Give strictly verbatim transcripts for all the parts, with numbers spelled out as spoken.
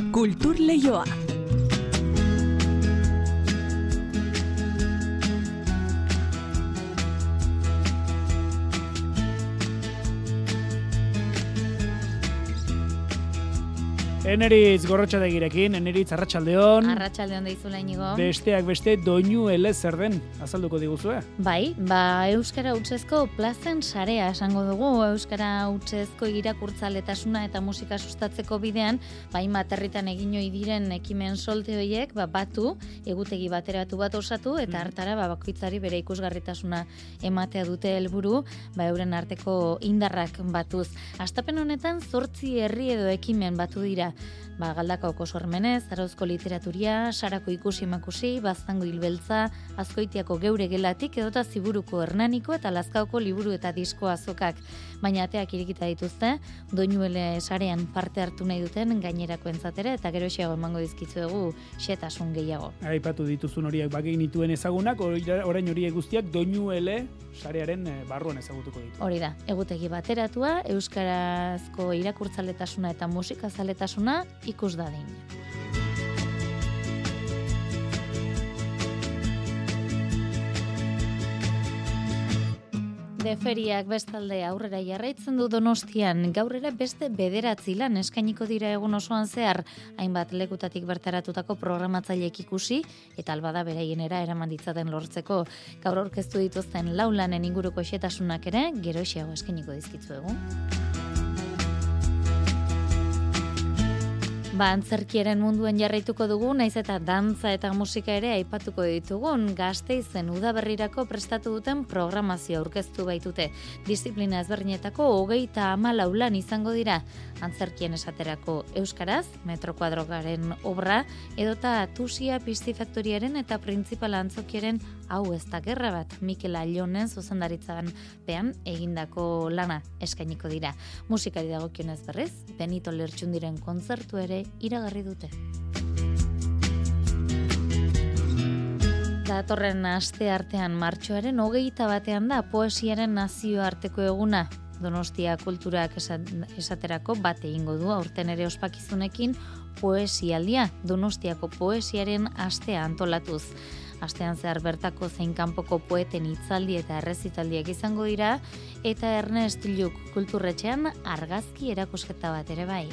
Kultur Leioa. Eneritz Gorrotxategirekin, Eneritz Arratsaldeon. Arratsaldeon deizula Inigo. Besteak beste doinu ele zer den, azalduko diguzue? Bai, ba Euskara Hutsezko plazen sarea esango dugu. Euskara Hutsezko irakurtzaletasuna eta musika sustatzeko bidean, ba hainbat herritan egin ohi diren ekimen solte horiek, ba batu, egutegi bateratu bat osatu eta hartara ba bakoitzari bere ikusgarritasuna ematea dute helburu, ba euren arteko indarrak batuz. Astapen honetan zortzi herri edo ekimen batu dira. Ba, Galdakaoko Sormenez, Zarauzko Literaturia, Sarako Ikusi Makusi, Baztango Hilbeltza, Azkoitiako Geure Gelatik, edota Ziburuko Hernaniko eta Lazkaoko Liburu eta Disko Azokak. Baina ateak irekita dituzte, doinuele sarean parte hartu nahi duten gainerako entzatera, eta gero esago emango dizkizuegu xetasun gehiago. Aipatu dituzun horiek bagein dituen ezagunak, orain horiek guztiak doinuele sarearen barruan ezagutuko ditu. Hori da, egutegi bateratua, euskarazko irakurtzaletasuna eta musikazaletasuna ikus dadin. Deferiak bestalde aurrera jarraitzen du Donostian, gaur ere beste bederatzi lan eskainiko dira egun osoan zehar, hainbat lekutatik bertaratutako programatzaileek ikusi eta albada beraienera eraman ditzaten lortzeko. Gaur aurkeztu dituzten lau lanen inguruko xetasunak ere gero xeago eskainiko dizkitzuegu. Ba, antzerkiaren munduen jarraituko dugu, naiz eta dantza eta musika ere aipatuko ditugun, Gasteizen udaberrirako prestatu duten programazio aurkeztu baitute. Disiplina ezberdinetako hogeita hamalau lan izango dira, antzerkien esaterako euskaraz, Metro Kuadrogaren obra, edota Tusia Pistifaktoriaren eta Printzipala antzokiaren hau ez da gerra bat, Mikel Allonen zuzendaritzan pean egindako lana eskainiko dira. Musikari dagokionez berriz, Benito Lertxundiren kontzertu ere iragarri dute. Datorren aste artean martxoaren hogeita batean da poesiaren nazioarteko eguna. Donostia kulturak esaterako bat egingo du aurten ere ospakizunekin poesialdia, Donostiako poesiaren astea antolatuz. Astean zehar bertako zein kanpoko poeten hitzaldi eta errezitaldiak izango dira, eta Ernest Lluch kulturretxean argazki erakusketa bat ere bai.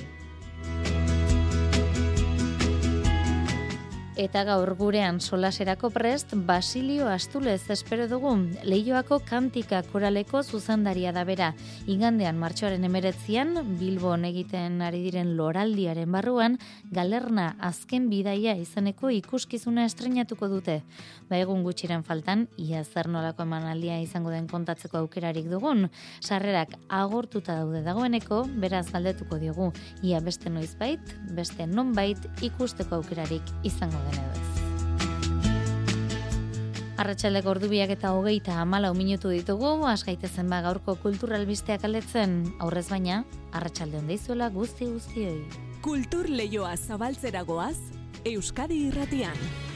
Eta gaur gurean solaserako prest, Basilio Astulez espero dugu, Leioako kantika koraleko zuzendaria da bera. Igandean martxoaren emeretzian, Bilbon egiten ari diren loraldiaren barruan, Galerna azken bidaia izeneko ikuskizuna estreinatuko dute. Ba egun gutxiren faltan, ia zer nolako emanaldia izango den kontatzeko aukerarik dugun. Sarrerak agortuta daude dagoeneko, beraz galdetuko diogu, ia beste noizbait, beste nonbait ikusteko aukerarik izango den edo ez. Arratsaldeko ordubiak eta hogeita hamalau minutu ditugu, has gaitezen ba gaurko kulturalbisteak aletzen, aurrez baina, arratsaldeon deizuela guzti guztioi. Kultur Leioa zabaltzera goaz, Euskadi Irratian.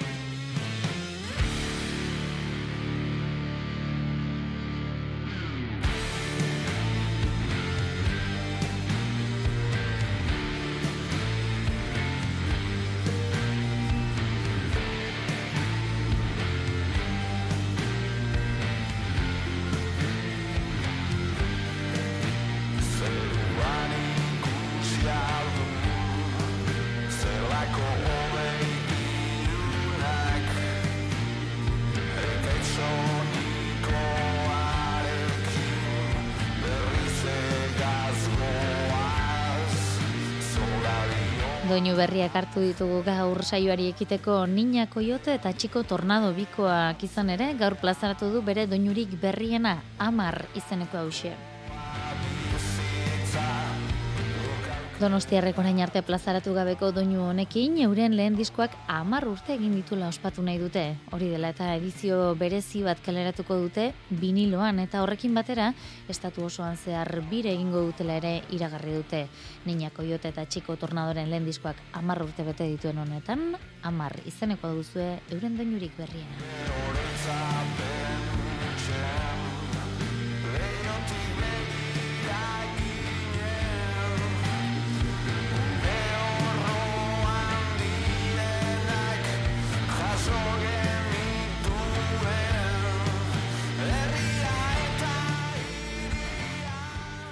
Doinu berriak hartu ditugu gaur saioari ekiteko Niña Koyote eta Txiko Tornado bikoak izan ere, gaur plazaratu du bere doinurik berriena, Amar izeneko hauxe. Donostiarrek orain arte plazaratu gabeko doinu honekin, euren lehen diskoak hamar urte egin ditula ospatu nahi dute. Hori dela eta edizio berezi bat kaleratuko dute biniloan, eta horrekin batera, estatu osoan zehar bire egingo dutela ere iragarri dute. Niña Koyote eta Txiko Tornadoren lehen diskoak hamar urte bete dituen honetan, Amar izeneko duzue euren doinurik berriena.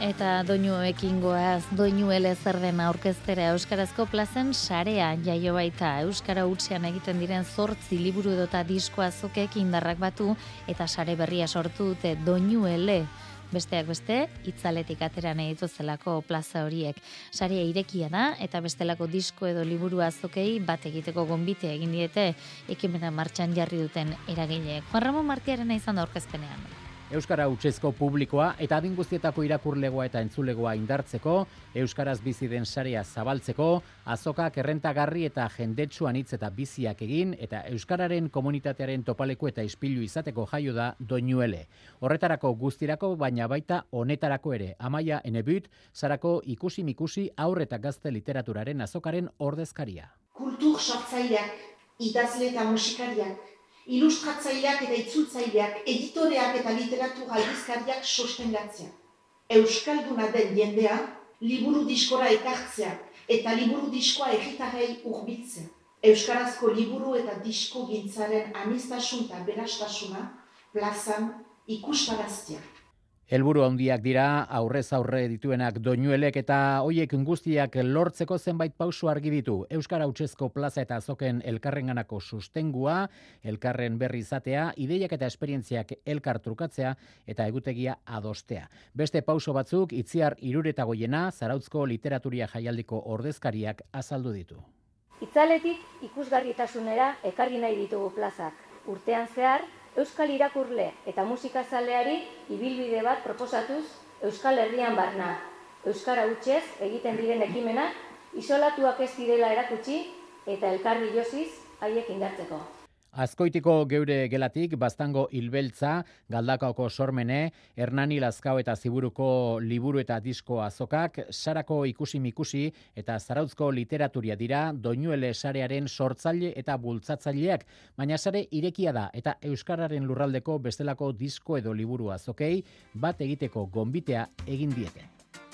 Eta doinuekin goaz, doinuele zer den aurkeztera Euskarazko plazen sarea jaio baita. Euskara hutsean egiten diren zortzi liburu edota disko azokek indarrak batu eta sare berria sortu dute doinuele. Besteak beste, itzaletik atera nahi dituztelako plaza horiek. Sarea irekia da eta bestelako disko edo liburu azokei bat egiteko gonbite egin diete ekimena martxan jarri duten eragileek. Juan Ramon Martiarena izan da aurkezpenean. Euskara hutsezko publikoa eta adin guztietako irakurlegoa eta entzulegoa indartzeko, euskaraz bizi den sarea zabaltzeko, azokak errentagarri eta jendetsuan hitz eta biziak egin eta euskararen komunitatearen topaleku eta ispilu izateko jaio da doinuele. Horretarako guztirako, baina baita honetarako ere. Amaia Enebut, Sarako ikusi-mikusi haur eta gazte literaturaren azokaren ordezkaria. Kultur sortzaileak, idazle eta musikariak, ilustratzaileak eta itzultzaileak, editoreak eta literatura aldizkariak sostengatzea. Euskalduna den jendea, liburu diskora ekartzea eta liburu diskoa herritarrei hurbiltzea. Euskarazko liburu eta disko gintzaren aniztasun eta berastasuna plazan ikustaraztea. Helburu handiak dira aurrez aurre dituenak doinuelek eta hoiek guztiak lortzeko zenbait pauso argi ditu. Euskara hutsezko plaza eta azoken elkarrenganako sustengua, elkarren berri izatea, ideiak eta esperientziak elkar trukatzea eta egutegia adostea. Beste pauso batzuk Itziar Iruretagoiena, Zarautzko Literaturia Jaialdiko ordezkariak azaldu ditu. Itzaletik ikusgarritasunera ekarri nahi ditugu plazak. Urtean zehar, Euskal irakurle eta musikazaleari ibilbide bat proposatuz Euskal Herrian barna. Euskara hutsez egiten diren ekimenak isolatuak ez direla erakutsi eta elkarri josiz haiek indartzeko. Azkoitiko geure gelatik Baztango Hilbeltza, Galdakaoko Sormene, Hernani Lazkao eta Ziburuko liburu eta disko azokak, Sarako ikusi-mikusi eta Zarautzko Literaturia dira doinuele sarearen sortzaile eta bultzatzaileak, baina sare irekia da eta euskararen lurraldeko bestelako disko edo liburu azokei bat egiteko gonbitea egin diete.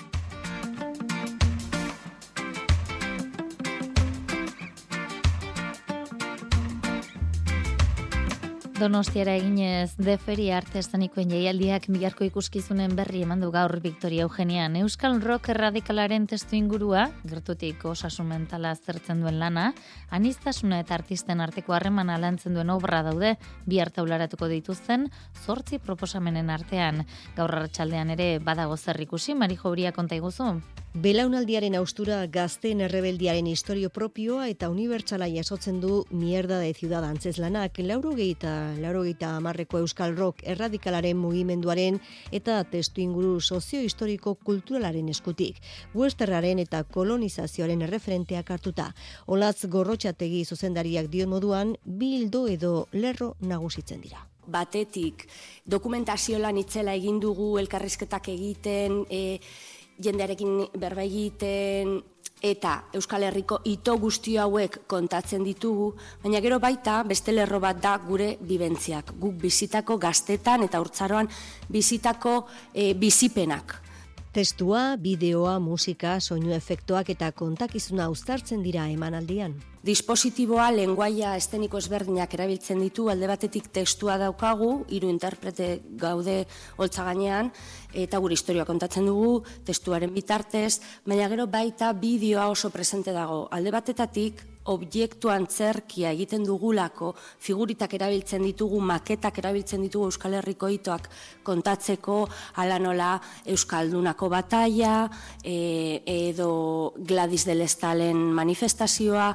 Donostiara eginez deferi arte estanikoen jaialdiak biharko ikuskizunen berri eman du gaur Victoria Eugenian. Euskal rock erradikalaren testu ingurua, gertutik osasun mentala aztertzen duen lana, aniztasuna eta artisten arteko harremana lantzen duen obra daude bihar taularatuko dituzten zortzi proposamenen artean. Gaur arratsaldean ere badago zer ikusi, Marijo Uria konta iguzu. Belaunaldiaren austura gazteen errebeldiaren historio propioa eta unibertsala jasotzen du Mierda de Ciudad antzeslanak, laurogeita, laurogeita hamarreko euskal rock erradikalaren mugimenduaren eta testu inguru sozio-historiko kulturalaren eskutik, westerraren eta kolonizazioaren erreferenteak hartuta. Olatz Gorrotxategi zuzendariak dion moduan, bi ildo edo lerro nagusitzen dira. Batetik, dokumentazio lan itzela egin dugu, elkarrizketak egiten, e, jendearekin berba egiten eta Euskal Herriko ito guzti hauek kontatzen ditugu, baina gero baita beste lerro bat da gure bibentziak, guk bizitako gaztetan eta haurtzaroan bizitako e, bizipenak. Testua, bideoa, musika, soinu efektuak eta kontakizuna uztartzen dira emanaldian. Dispositiboa, lenguaia esteniko ezberdinak erabiltzen ditu, alde batetik testua daukagu, hiru interprete gaude holtza gainean, eta gure historia kontatzen dugu, testuaren bitartez, baina gero baita bideoa oso presente dago. Alde batetatik, objektu antzerkia egiten dugulako, figuritak erabiltzen ditugu, maketak erabiltzen ditugu Euskal Herriko hitoak kontatzeko, hala nola Euskaldunako bataia, e, edo Gladys del Estalen manifestazioa,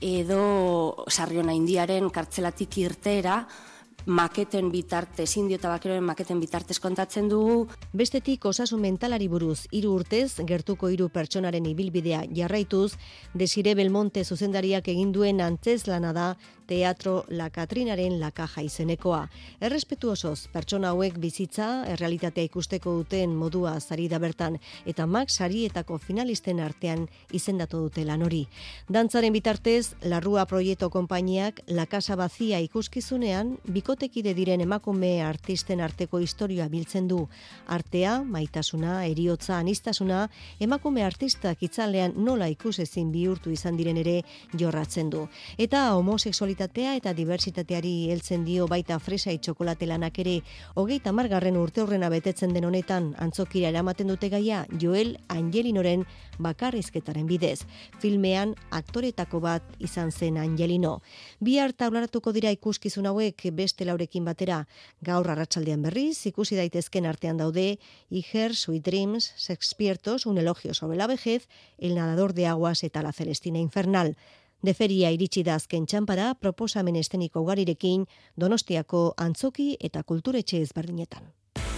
edo Sarriona Indiaren kartzelatik irteera, maketen bitartez, indio eta bakeroen maketen bitartez kontatzen dugu. Bestetik osasun mentalari buruz hiru urtez gertuko hiru pertsonaren ibilbidea jarraituz, Desire Belmonte zuzendariak egin duen antzeslana da Teatro La Katrinaren La Caja izenekoa. Errespetu osoz, pertsona hauek bizitza, errealitatea ikusteko duten modua zari da bertan, eta Max sarietako finalisten artean izendatu dute lan hori. Dantzaren bitartez, Larrua Proiektu konpainiak La Casa Vacía ikuskizunean, biko bikotekide diren emakume artisten arteko historia biltzen du. Artea, maitasuna, eriotza, anistasuna, emakume artistak itzalean nola ikusezin bihurtu izan diren ere jorratzen du. Eta homosexualitatea eta diversitateari heltzen dio baita Fresai txokolate lanak ere. Hogeita hamargarren urte hurrena betetzen den honetan antzokira eramaten dute gaia Joel Angelinoren bakarrizketaren bidez. Filmean aktoretako bat izan zen Angelino. Bihar taularatuko dira ikuskizun hauek beste laurekin batera. Gaur arratsaldean berriz ikusi daitezken artean daude Iger, Sweet Dreams, Sexpiertos, un elogio sobre la vejez, El nadador de aguas eta La Celestina infernal. De feria iritsi da azken txanpara proposamen esteniko ugarirekin Donostiako antzoki eta kulturetxe ezberdinetan.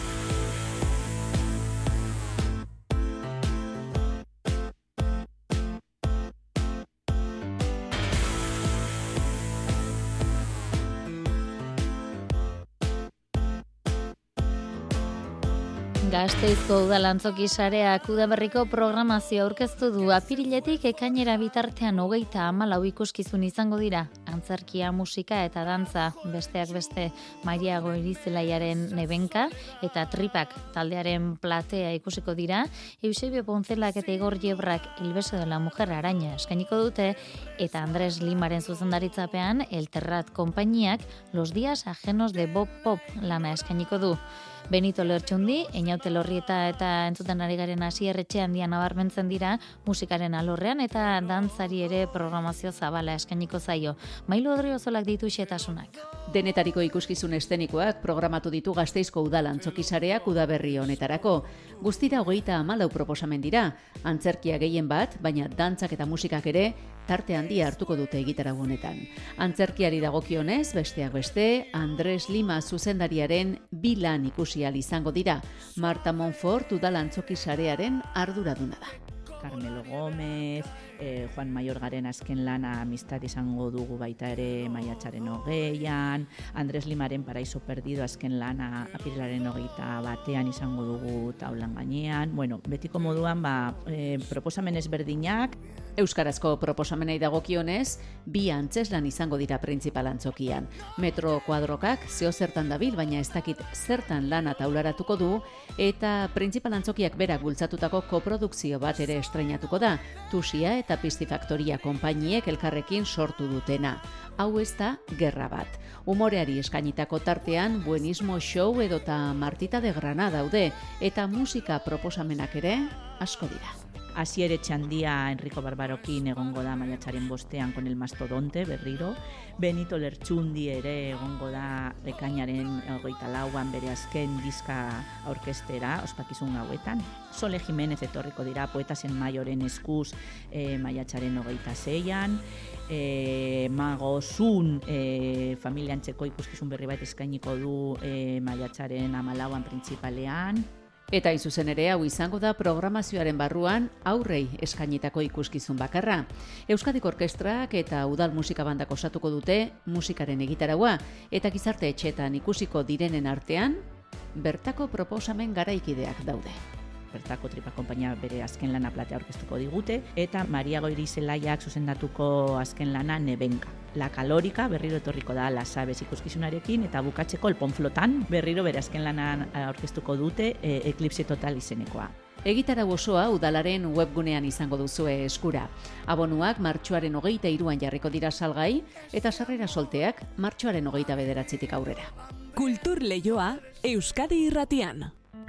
Gasteizko udalantzoki sareak udaberriko programazio aurkeztu du. Apiriletik ekainera bitartean hogeita hamalau ikuskizun izango dira. Antzerkia, musika eta dantza, besteak beste Maria Goirizelaiaren Nebenka eta Tripak taldearen platea ikusiko dira. Eusebio Poncelak eta Igor Yebrak El beso de la mujer araña eskainiko dute eta Andres Limaren zuzendaritzapean El Terrat konpainiak Los días ajenos de Bob Pop lana eskainiko du. Benito Lertxundi, Einaute Lorrieta eta entzuten ari garen Asier Etxeandia nabarmentzen dira musikaren alorrean eta dantzari ere programazio zabala eskainiko zaio. Mailu Odriozolak ditu xetasunak. Denetariko ikuskizun estenikoak programatu ditu Gasteizko udal antzokisareak udaberri honetarako. Guztira hogeita hamalau proposamen dira, antzerkia gehien bat, baina dantzak eta musikak ere tarte handia hartuko dute egitarau honetan. Antzerkiari dagokionez, besteak beste, Andres Lima zuzendariaren bi lan ikusi ahal izango dira. Marta Monfort udal antzokisarearen arduraduna da. Carmelo Gómez, eh, Juan Mayorgaren azken lana Amistad izango dugu baita ere maiatzaren hogeian, Andres Limaren Paraíso Perdido azken lana apirilaren hogeita batean izango dugu taulan gainean. Bueno, betiko moduan ba, eh, proposamen ezberdinak. Euskarazko proposamenei dagokionez, bi antzeslan izango dira printzipal antzokian. Metro Kuadrokak zeo zertan dabil, baina ez dakit zertan lana taularatuko du, eta printzipal antzokiak berak bultzatutako koprodukzio bat ere estreinatuko da, Tusia eta Pistifaktoria konpainiek elkarrekin sortu dutena. Hau ez da gerra bat. Umoreari eskainitako tartean Buenismo Show edota Martita de Granada daude, eta musika proposamenak ere asko dira. Asier Etxandia Enrico Barbarokin egongo da maiatzaren bostean con el mastodonte berriro. Benito Lertxundi ere egongo da ekainaren hogeita lauan bere azken diska aurkestera, ospakizun gauetan. Sole Jimenez etorriko dira Poetasen Maioren eskuz eh, maiatzaren hogeita zeian. Eh, Mago Zun eh, familiantzeko ikuskizun berri bat eskainiko du eh, maiatzaren hamalauan printzipalean. Eta izuzen ere hau izango da programazioaren barruan aurrei eskainitako ikuskizun bakarra. Euskadik Orkestrak eta Udal Musika Bandak osatuko dute musikaren egitaraua eta gizarte etxeetan ikusiko direnen artean bertako proposamen garaikideak daude. Bertako Tripak konpainia bere azken lana platea aurkeztuko digute, eta Maria Goirizelaiak zuzendatuko azken lana Nebenka. La Kalorika berriro etorriko da La Sabes ikuskizunarekin, eta bukatzeko El Ponflotan berriro bere azken lanan aurkeztuko dute e, Eclipse Total izenekoa. Egitarau osoa udalaren webgunean izango duzue eskura. Abonuak martxoaren hogeita hiruan jarriko dira salgai, eta sarrera solteak martxoaren hogeita bederatzitik aurrera. Kultur Leioa Euskadi Irratian.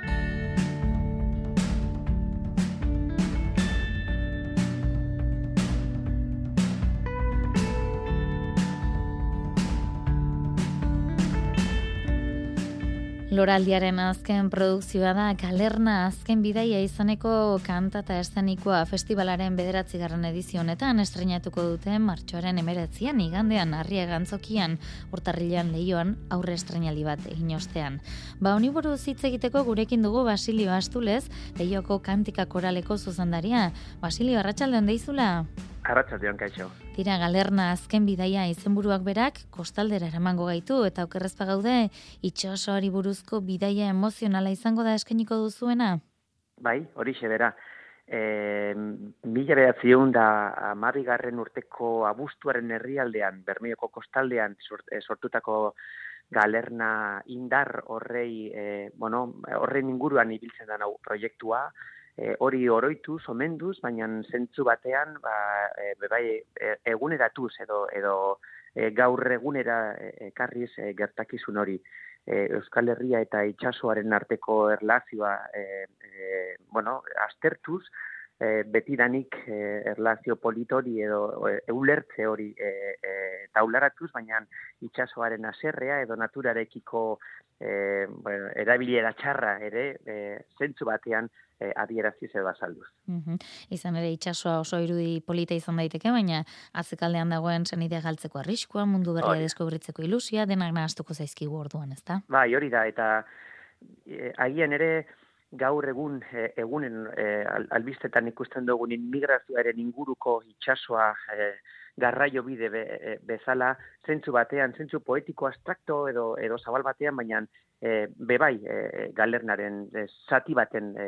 Loraldiaren azken produkzioa da Galerna azken bidaia izaneko kanta eta eszenikoa festivalaren bederatzigarren edizio honetan estreinatuko dute martxoaren hemeretzian igandean Arriaga antzokian, urtarrilean Leioan aurre estreinaldi bat egin ostean. Ba honi buruz hitz egiteko gurekin dugu Basilio Astulez, Leioko kantika koraleko zuzendaria. Basilio, arratsaldean deizula? Arratsaldean, kaixo. Tira, Galerna azken bidaia izenburuak berak kostaldera eramango gaitu eta okerrezpa gaude itsasoari buruzko bidaia emozionala izango da eskainiko duzuena? Bai, horixe bera. E, mila bederatziehun da hamargarren urteko abuztuaren herrialdean, Bermeoko kostaldean sortutako galerna indar horrei, e, bueno, horren inguruan ibiltzen da hau proiektua, e, hori oroituz, omenduz, baina zentzu batean, ba, e, bebai, e, eguneratuz edo, edo e, gaur egunera ekarriz e, gertakizun hori. E, Euskal Herria eta itsasoaren arteko erlazioa, e, e, bueno, aztertuz, E, betidanik e, erlazio politori edo e, eulertze hori e, e, taularatuz, baina itsasoaren haserrea edo naturarekiko e, bueno, erabilera txarra ere e, zentzu batean e, adieraziz edo azalduz. Mm-hmm. Izan ere itsasoa oso irudi polita izan daiteke, baina atzekaldean dagoen senidea galtzeko arriskua, mundu berria deskubritzeko ilusia, denak nahastuko zaizkigu orduan, ezta? Bai, hori da, eta e, agian ere gaur egun e, egunen e, albistetan ikusten dugun immigrazioaren inguruko itsasoa e, garraio bide be, e, bezala, zentzu batean, zentzu poetiko abstrakto edo edo zabal batean, baina e, bebai e, galernaren e, zati baten e,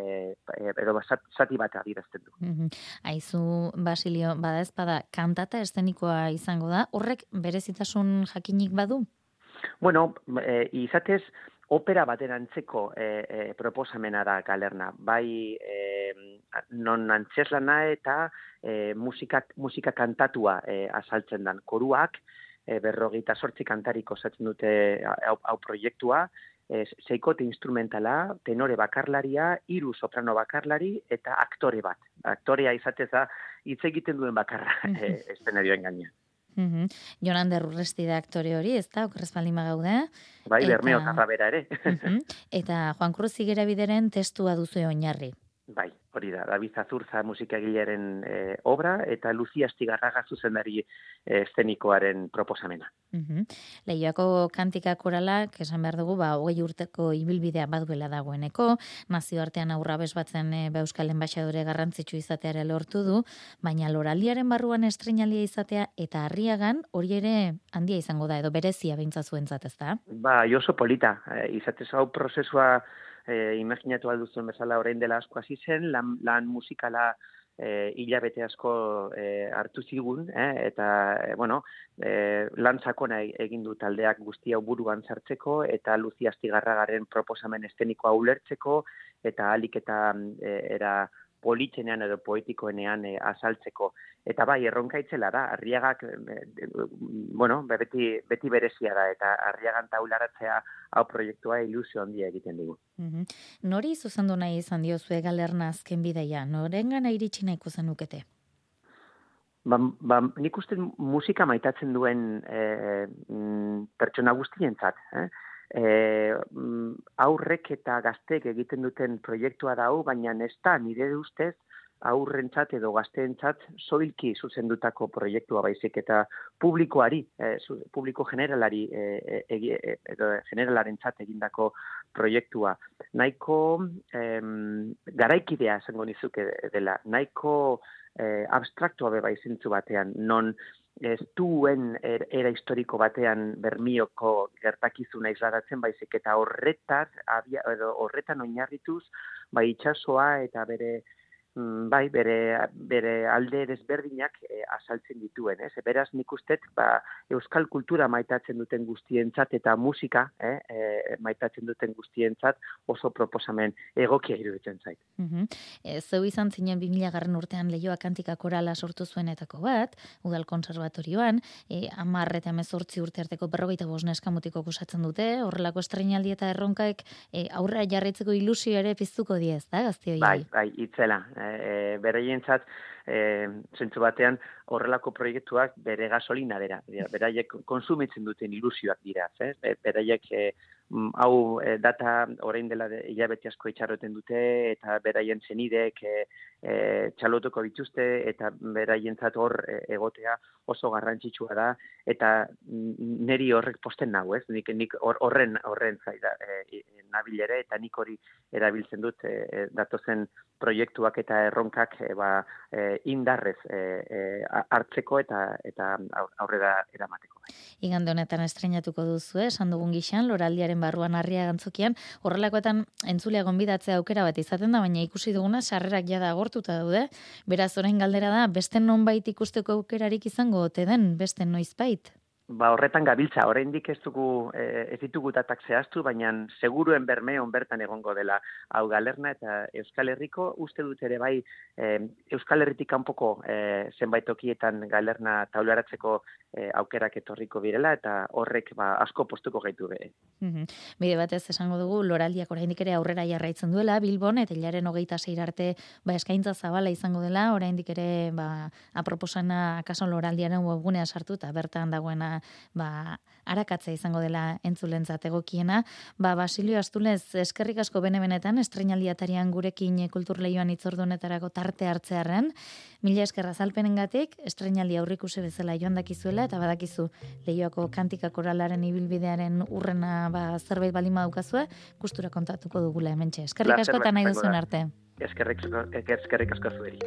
e, edo zati bat adierazten du. Mm-hmm. Aizu, Basilio, bada ezpada kantata eszenikoa izango da, horrek berezitasun jakinik badu? Bueno, e, izatez, opera baten antzeko e, e, proposamena da galerna. Bai, e, non antzeslana eta e, musika, musika kantatua e, azaltzen dan. Koruak, e, berrogeita sortzi kantarik osatzen dute hau, hau proiektua, e, seikote instrumentala, tenore bakarlaria, hiru soprano bakarlari eta aktore bat. Aktorea izatez da, hitz egiten duen bakarra e, eszenarioen gainean. Mm-hmm. Jonander Urresti da aktore hori, ez da, okerrez baldin bagaude. Bai, eta... Bermeo Tarrabera ere. Mm-hmm. Eta Juan Cruz Higuerabideren testua duzu oinarri. Bai, hori da, David Azurza musikagileren e, obra eta Lucia Astigarraga zuzendari e, eszenikoaren proposamena. Mm-hmm. Leioako kantika koralak, esan behar dugu, ba, hogei urteko ibilbidea baduela dagoeneko, nazioartean aurra bezbatzen e, ba, Euskal Enbaxadore garrantzitsu izateare lortu du, baina loraldiaren barruan estreinalia izatea eta Arriagan hori ere handia izango da, edo berezia beintza zuentzat, ez da? Ba, oso polita, e, izatez hau prozesua E, imaginatu alduzuen bezala orain dela asko hasi zen, lan, lan musikala e, hilabete asko e, hartu zigun, eh? eta, e, bueno, e, lan sakona egin du taldeak guzti hau buruan sartzeko, eta Lucia Astigarragaren proposamen eszenikoa ulertzeko, eta alik eta e, era politzenean edo poetikoenean e, azaltzeko. Eta bai, erronka itzela da, Arriagak, e, bueno, beti, beti berezia da, eta Arriagan taularatzea hau proiektua ilusio handia egiten digu. Mm-hmm. Nori zuzendu nahi izan diozue galerna azken bidaia? Norengan iritsi nahiko zenukete? Ba, ba, nik uste musika maitatzen duen e, mm, pertsona guztientzat, eh? E, aurrek eta gazteek egiten duten proiektua da hau, baina ez da nire ustez aurrentzat edo gazteentzat soilki zuzendutako proiektua baizik eta publikoari, e, publiko generalari e, e, e, edo generalarentzat egindako proiektua. Nahiko e, garaikidea esango nizuke dela, nahiko e, abstraktua beba izintzu batean, non ez duen era historiko batean Bermioko gertakizuna isladatzen, baizik eta horretaz, abia, edo horretan oinarrituz, bai itsasoa eta bere bai, bere, bere alde desberdinak e, azaltzen dituen, ez? Beraz, nik ustet, ba, euskal kultura maitatzen duten guztientzat eta musika eh, e, maitatzen duten guztientzat oso proposamen egokia iruditzen zait. Mm-hmm. E, zeu izan zinen bi mila garren urtean Leioa kantika korala sortu zuenetako bat, Udal Kontserbatorioan, e, hamar eta hemezortzi urte arteko berrogeita bost neskamutiko kusatzen dute, horrelako estreinaldi eta erronkaek e, aurrera jarraitzeko ilusio ere piztuko die, ez da, gazte hori? Bai, bai, itzela. E, beraientzat e, zentzu batean horrelako proiektuak bere gasolina dira, beraiek konsumitzen duten ilusioak dira, eh? Beraiek e, hau e, data orain dela de, hilabete asko itxaroten dute eta beraien zenidek e, e, txalotuko dituzte eta beraientzat hor e, egotea oso garrantzitsua da eta neri horrek posten nago, ez? Nik, nik horren horren zaida e, nabilere eta nik hori erabiltzen dut e, datozen proiektuak eta erronkak e, ba, e, indarrez e, e, hartzeko eta eta aurrera eramateko. Igande honetan estreinatuko duzu, esan dugun gixan, loraldiaren barruan Arriaga antzokian, horrelakoetan entzulea gonbidatzea aukera bat izaten da, baina ikusi duguna sarrerak jada agortuta daude. Beraz, orain galdera da, beste nonbait ikusteko aukerarik izango ote den, beste noizbait? ba horretan gabiltza, oraindik ez dugu ez ditugu datak zehaztu, baina seguruen bermeon bertan egongo dela hau Galerna eta Euskal Herriko uste dut ere bai e, Euskal Herritik kanpoko e, zenbait tokietan Galerna taularatzeko e, aukerak etorriko birela eta horrek ba asko postuko gaitu be. Mhm. Bide batez esango dugu loraldiak oraindik ere aurrera jarraitzen duela Bilbon eta hilaren hogeita sei arte ba eskaintza zabala izango dela, oraindik ere ba aproposena kaso loraldiaren webgunea sartu eta bertan dagoena ba arakatza izango dela entzulentzat egokiena. Ba Basilio Astulez, eskerrik asko bene-benetan estreinaldiatarian gurekin kulturleioan hitzordunetarako tarte hartzearren. Mila esker azalpenengatik, estreinaldi aurreikusi bezala joan dakizuela eta badakizu Leioako kantika koralaren ibilbidearen urrena ba zerbait baldin badukazue, gustura kontatuko dugula hementxe. Eskerrik asko eta nahi duzun arte. Eskerrik eskerrik asko zueri.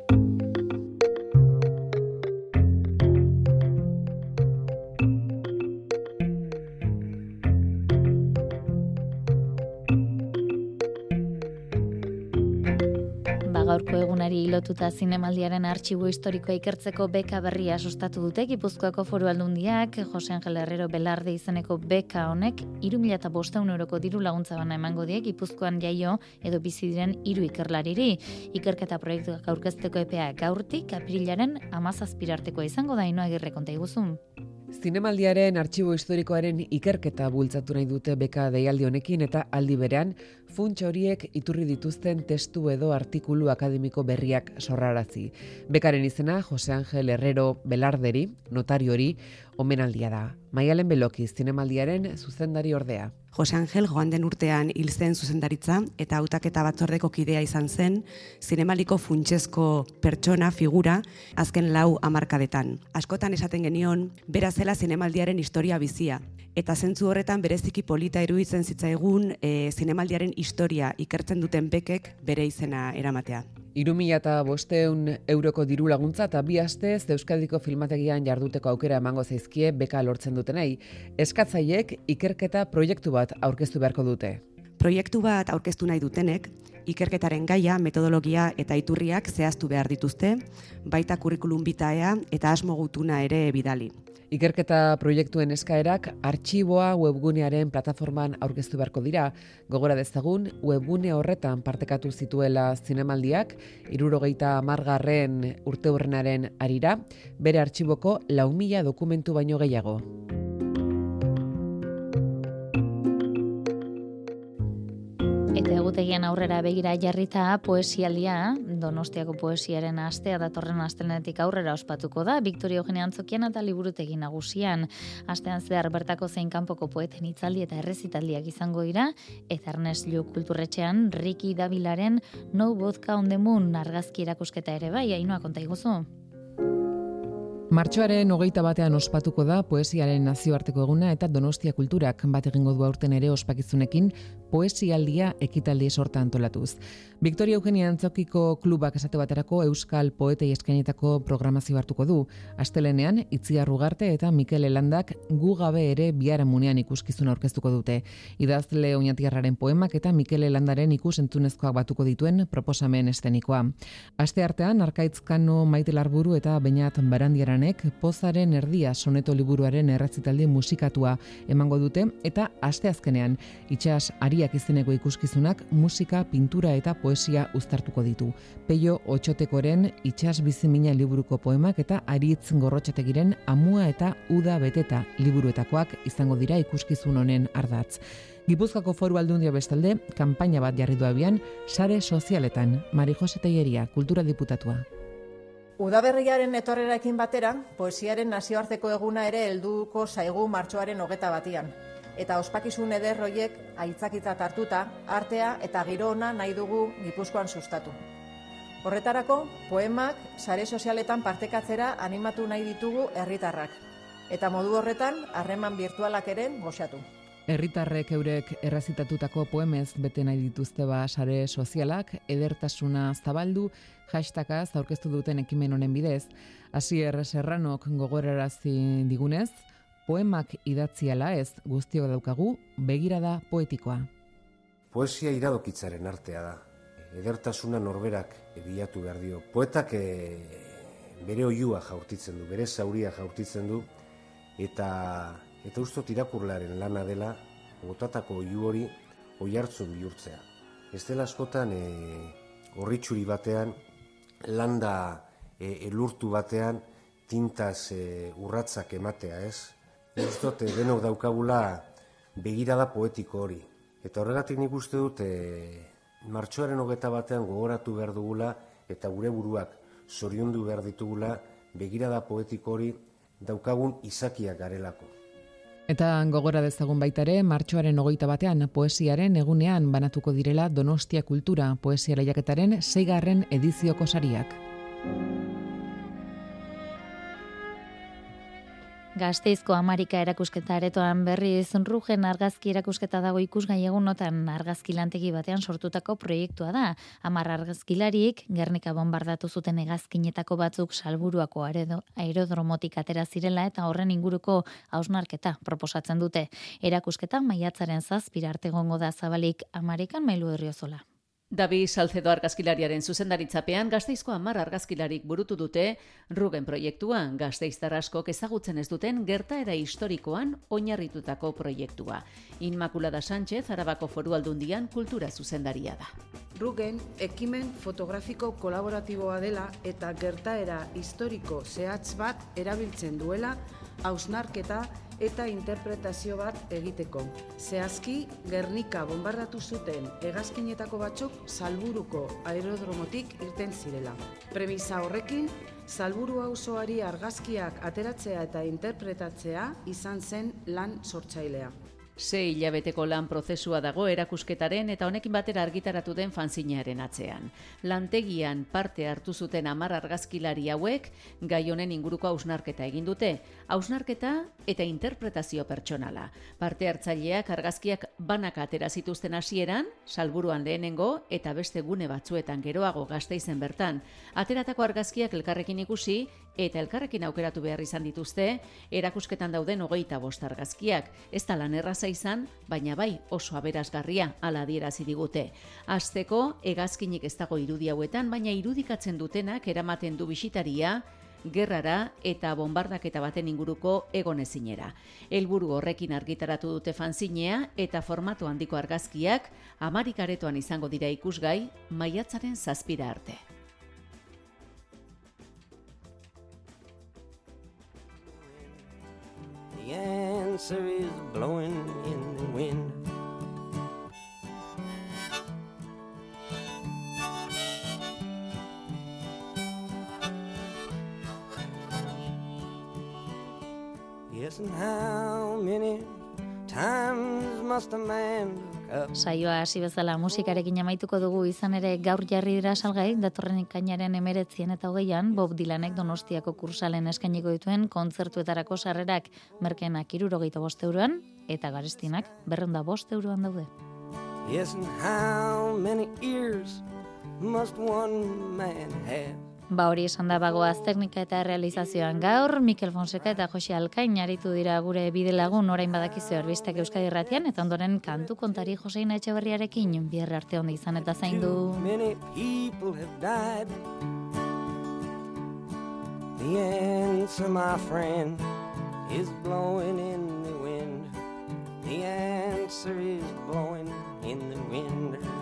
Gaurko egunari lotuta zinemaldiaren artxibo historikoa ikertzeko beka berria sustatu dute Gipuzkoako Foru Aldundiak. Jose Angel Herrero Belarde izeneko beka honek hiru mila bostehun euroko diru laguntza bana emango die Gipuzkoan jaio edo bizi diren hiru ikerlariri. Ikerketa proiektuak aurkezteko epea gaurtik apirilaren hamazazpi artekoa izango da. Ainhoa Agirre, konta iguzun. Zinemaldiaren artxibo historikoaren ikerketa bultzatu nahi dute beka deialdi honekin eta aldi berean funts horiek iturri dituzten testu edo artikulu akademiko berriak sorrarazi. Bekaren izena Jose Angel Herrero Belarderi, notariori, omenaldia da. Maialen Beloki, zinemaldiaren zuzendari ordea. Jose Angel joan den urtean hil zen zuzendaritza eta hautaketa batzordeko kidea izan zen, zinemaliko funtsezko pertsona figura azken lau hamarkadetan. Askotan esaten genion, bera zela zinemaldiaren historia bizia. Eta zentzu horretan bereziki polita iruditzen zitzaigun e, zinemaldiaren historia ikertzen duten bekek bere izena eramatea. Hiru mila bostehun euroko diru laguntza eta bi astez Euskadiko filmategian jarduteko aukera emango zaizkie beka lortzen dutenei. Eskatzaileek ikerketa proiektu bat aurkeztu beharko dute. Proiektu bat aurkeztu nahi dutenek, ikerketaren gaia, metodologia eta iturriak zehaztu behar dituzte, baita kurrikulum vitaea eta asmo gutuna ere bidali. Ikerketa proiektuen eskaerak artxiboa webgunearen plataforman aurkeztu beharko dira. Gogora dezagun, webgune horretan partekatu zituela zinemaldiak, hirurogeita hamargarren urteurrenaren arira, bere artxiboko lau mila dokumentu baino gehiago. Eta egutegian aurrera begira jarrita poesialdia, Donostiako poesiaren astea datorren astelenetik aurrera ospatuko da, Victoria Eugenia Antzokian eta liburutegi nagusian. Astean zehar bertako zein kanpoko poeten hitzaldi eta errezitaldiak izango dira, eta Ernest Lluch kulturretxean Ricky Davilaren No Vodka on the Moon argazki erakusketa ere bai. Ainhoa, konta iguzu. Martxoaren hogeita batean ospatuko da poesiaren nazioarteko eguna eta Donostia kulturak bat egingo du aurten ere ospakizunekin poesialdia ekitaldi sorta antolatuz. Victoria Eugenia Antzokiko klubak esate baterako euskal poetei eskainitako programazio hartuko du. Astelenean Itziar Ugarte eta Mikel Elandak gu gabe ere biharamunean ikuskizuna aurkeztuko dute. Idazle Oñatiarraren poemak eta Mikel Elandaren ikus-entzunezkoak batuko dituen proposamen eszenikoa. Aste artean Arkaitz Kano, Maite Larburu eta Beñat Barandiaranek Pozaren erdia soneto liburuaren errezitaldi musikatua emango dute eta asteazkenean Itsas Ariak izeneko ikuskizunak musika, pintura eta poesia uztartuko ditu. Peio Otxotekoren Itsas bizimina liburuko poemak eta Aritz Gorrotxategiren Amua eta Uda beteta liburuetakoak izango dira ikuskizun honen ardatz. Gipuzkoako Foru Aldundia bestalde, kanpaina bat jarri du abian sare sozialetan. Mari Jose Teieria, kultura diputatua. Udaberriaren etorrerarekin batera, poesiaren nazioarteko eguna ere helduko zaigu martxoaren hogeta batian. Eta ospakizun eder horiek aitzakitzat hartuta, artea eta giro ona nahi dugu Gipuzkoan sustatu. Horretarako, poemak sare sozialetan partekatzera animatu nahi ditugu herritarrak. Eta modu horretan, harreman virtualak ere goxatu. Herritarrek eurek errazitatutako poemez bete nahi dituzte ba sare sozialak, edertasuna zabaldu, hashtagaz aurkeztu duten ekimen honen bidez. Asier Serranok gogorarazi digunez, poemak idatziala ez guztiok daukagu begirada poetikoa. Poesia iradokitzaren artea da. Edertasuna norberak bilatu behar dio. Poetak e, bere oiua jaurtitzen du, bere zauria jaurtitzen du, eta eta ustot irakurlearen lana dela botatako oihu hori oihartzun bihurtzea. Ez dela askotan e, orritxuri batean, landa e, elurtu batean, tintaz e, urratzak ematea, ez? Ustot e, denok daukagula begirada poetiko hori. Eta horregatik nik uste dut e, martxoaren hogeta batean gogoratu behar dugula eta gure buruak zoriondu behar ditugula begirada poetiko hori daukagun izakiak garelako. Eta gogora dezagun baita ere, martxoaren hogeita batean poesiaren egunean banatuko direla Donostia Kultura poesia lehiaketaren seigarren edizioko sariak. Gasteizko Amarika erakusketa aretoan berriz Rugen argazki erakusketa dago ikusgai egunotan argazki lantegi batean sortutako proiektua da. Hamar argazkilarik Gernika bombardatu zuten hegazkinetako batzuk Salburuako aerodromotik atera zirela eta horren inguruko hausnarketa proposatzen dute. Erakusketa maiatzaren zazpira arte egongo da zabalik Amarikan Mailu Herriozola. Dabi Salcedo argazkilariaren zuzendaritzapean Gasteizko hamar argazkilarik burutu dute Rugen proiektuan, gasteiztar askok ezagutzen ez duten gertaera historikoan oinarritutako proiektua. Inmaculada Sánchez Arabako Foru Aldundian kultura zuzendaria da. Rugen ekimen fotografiko kolaboratiboa dela eta gertaera historiko zehatz bat erabiltzen duela hausnarketa eta interpretazio bat egiteko. Zehazki, Gernika bombardatu zuten hegazkinetako batzuk Salburuko aerodromotik irten zirela. Premisa horrekin, Salburu auzoari argazkiak ateratzea eta interpretatzea izan zen lan sortzailea. Sei hilabeteko lan prozesua dago erakusketaren eta honekin batera argitaratu den fanzinearen atzean. Lantegian parte hartu zuten hamar argazkilari hauek gai honen inguruko hausnarketa egin dute. Hausnarketa eta interpretazio pertsonala. Parte hartzaileak argazkiak banaka atera zituzten hasieran, Salburuan lehenengo eta beste gune batzuetan geroago Gasteizen bertan. Ateratako argazkiak elkarrekin ikusi eta elkarrekin aukeratu behar izan dituzte, erakusketan dauden hogeita bost argazkiak. Ez da lan erraza izan, baina bai oso aberasgarria hala adierazi digute. Hasteko, hegazkinik ez dago irudi hauetan, baina irudikatzen dutenak eramaten du bisitaria gerrara eta bombardaketa baten inguruko egonezinera. Helburu horrekin argitaratu dute fanzinea eta formato handiko argazkiak Amarik aretoan izango dira ikusgai maiatzaren zazpira arte. The answer is blowing in the wind. Yes, and how many times must a man look up? Saioa hasi bezala musikarekin amaituko dugu, izan ere gaur jarri dira salgai, datorren ekainaren emeretzien eta hogeian Bob Dylanek Donostiako kursalen eskainiko dituen kontzertuetarako sarrerak merkenak hirurogeita bost euroan eta garestinak berrehun eta bost euroan daude. Yes, and how many ears must one man have? Ba hori esan da bagoaz teknika eta realizazioan gaur, Mikel Fonseca eta Jose Alkain aritu dira gure bidelagun orain badakizu albistak Euskadi Irratian eta ondoren kantu kontari Joseina Etxeberriarekin bihar arte ondo izan eta zaindu. Many people have died. The answer, my friend, is blowing in the wind. The answer is blowing in the wind.